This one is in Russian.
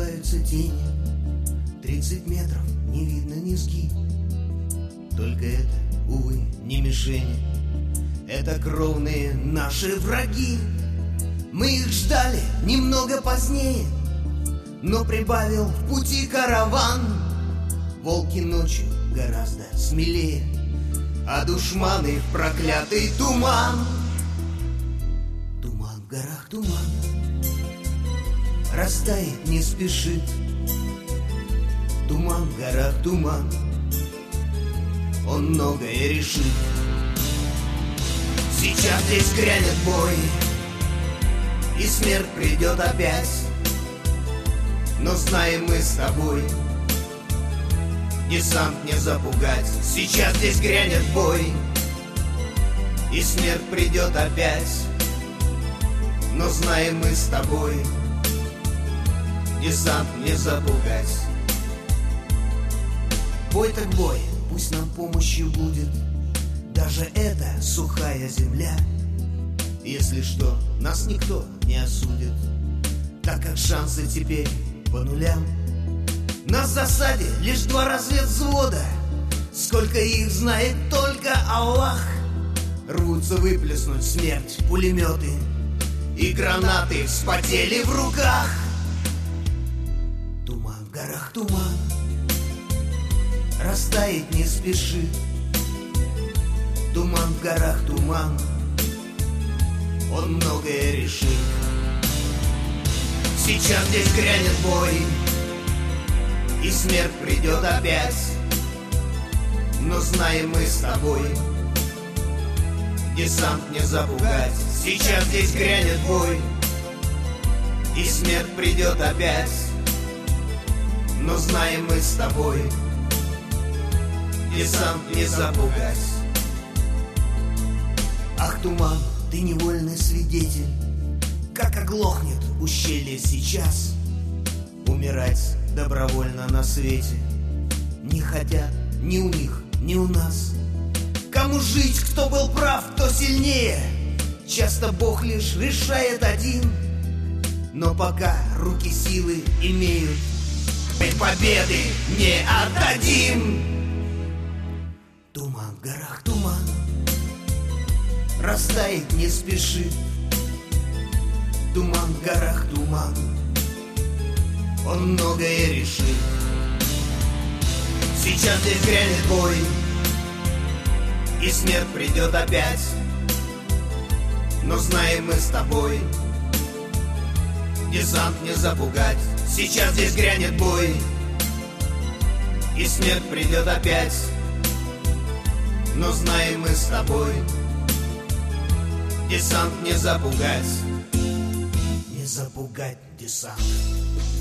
Разлетаются тени, 30 метров, не видно низги. Только это, увы, не мишени, это кровные наши враги. Мы их ждали немного позднее, но прибавил в пути караван. Волки ночью гораздо смелее, а душманы в проклятый туман. Туман в горах, туман, растает, не спешит. Туман в горах, туман, он многое решит. Сейчас здесь грянет бой, и смерть придет опять. Но знаем мы с тобой, десант не запугать. Сейчас здесь грянет бой, и смерть придет опять. Но знаем мы с тобой, десант не запугать. Бой так бой, пусть нам помощью будет даже эта сухая земля. Если что, нас никто не осудит, так как шансы теперь по нулям. Нас в засаде лишь 2 разведвзвода, сколько их знает только Аллах. Рвутся выплеснуть смерть пулеметы, и гранаты вспотели в руках. Туман в горах, туман, растает не спешит. Туман в горах, туман, он многое решит. Сейчас здесь грянет бой, и смерть придет опять. Но знаем мы с тобой, десант не запугать. Сейчас здесь грянет бой, и смерть придет опять. Но знаем мы с тобой, десант не запугать. Ах, туман, ты невольный свидетель, как оглохнет ущелье сейчас. Умирать добровольно на свете не хотят ни у них, ни у нас. Кому жить, кто был прав, кто сильнее, часто Бог лишь решает один. Но пока руки силы имеют, мы победы не отдадим. Туман в горах, туман, растает не спешит. Туман в горах, туман, он многое решит. Сейчас здесь грянет бой, и смерть придет опять. Но знаем мы с тобой, десант не запугать. Сейчас здесь грянет бой, и смерть придет опять. Но знаем мы с тобой, десант не запугать. Не запугать десант.